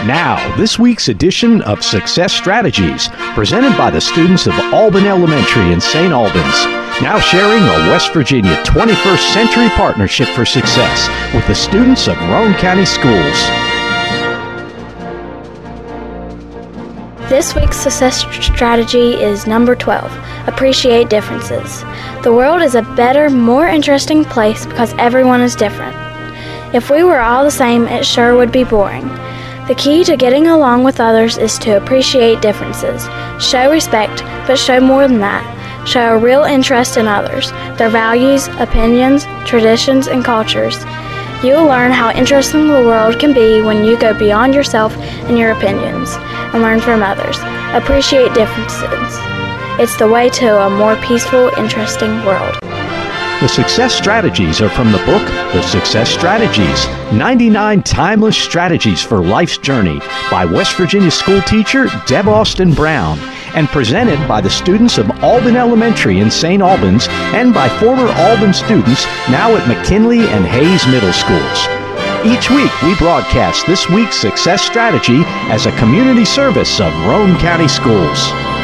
Now, this week's edition of Success Strategies, presented by the students of Alban Elementary in St. Albans. Now sharing a West Virginia 21st Century Partnership for Success with the students of Roane County Schools. This week's success strategy is number 12, appreciate differences. The world is a better, more interesting place because everyone is different. If we were all the same, it sure would be boring. The key to getting along with others is to appreciate differences. Show respect, but show more than that. Show a real interest in others, their values, opinions, traditions, and cultures. You will learn how interesting the world can be when you go beyond yourself and your opinions and learn from others. Appreciate differences. It's the way to a more peaceful, interesting world. The success strategies are from the book, The Success Strategies, 99 Timeless Strategies for Life's Journey by West Virginia school teacher Deb Austin Brown, and presented by the students of Alban Elementary in St. Albans and by former Alban students now at McKinley and Hayes Middle Schools. Each week we broadcast this week's success strategy as a community service of Roane County Schools.